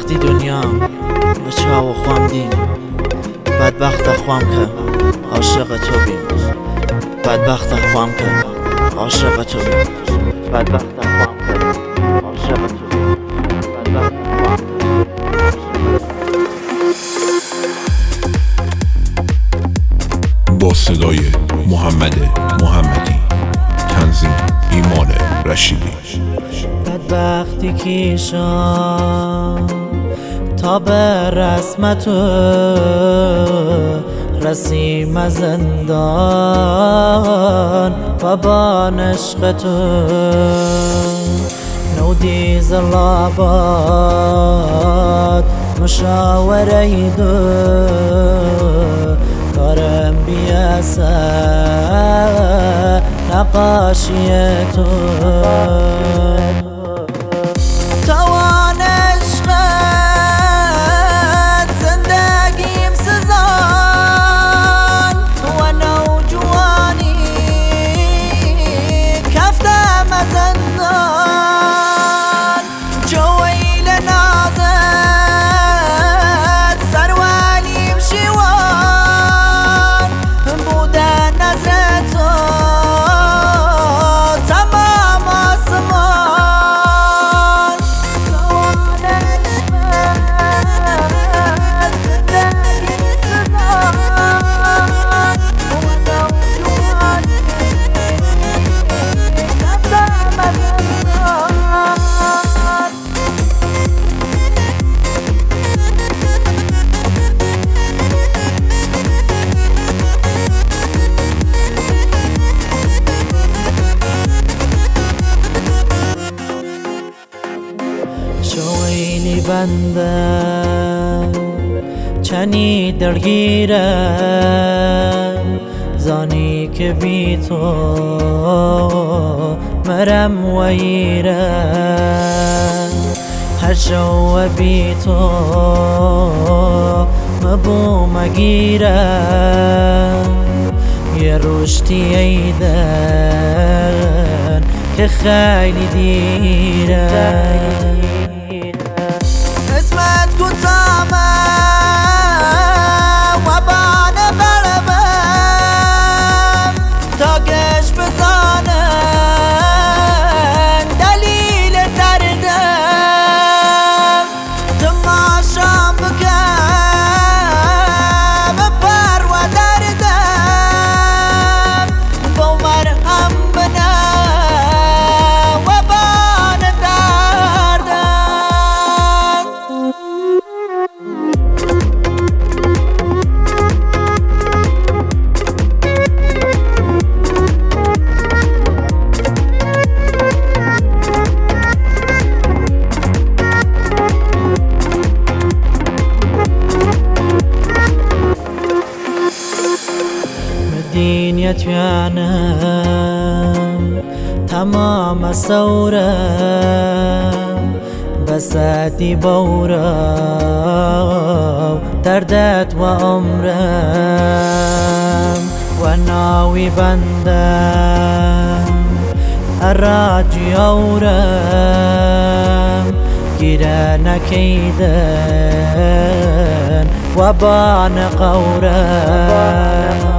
وقتی دنیا به چاو خوام دیم، بدبخت خوام که عاشق تو بیم، بدبخت خوام که عاشق تو بیم، بدبخت خوام که عاشق تو بیم، بدبخت خوام که. با صدای محمد محمدی، تنظیم ایمان رشیدی. بدبختی کیشان تا به رسمت رسیم زندان و با نشق تو نودی زلابات مشاوره دو کارم بیاسه نقاشی تو توان عشقت زندگیم سزان و نوجوانی کفتم زندان جویل نازت سروالیم شیوان بودن نظرت تمام آسمان شویلی بندم چنی درگیرم زانی که بی تو مرم ویرم هر شو بی تو مبو مگیرم یه رشتی ایدن که خیلی دیرم اسمت کوتامه و بانه بربم تا گش بزانن دلیل دردم تماشام بکم پر و دردم با مرهم بنه و بانه دردم مدينة يعنام تمام سورم بساتی بورم دردت و عمرم و ناوی بندم اراجی اورم گیره نکیدن و بان قورم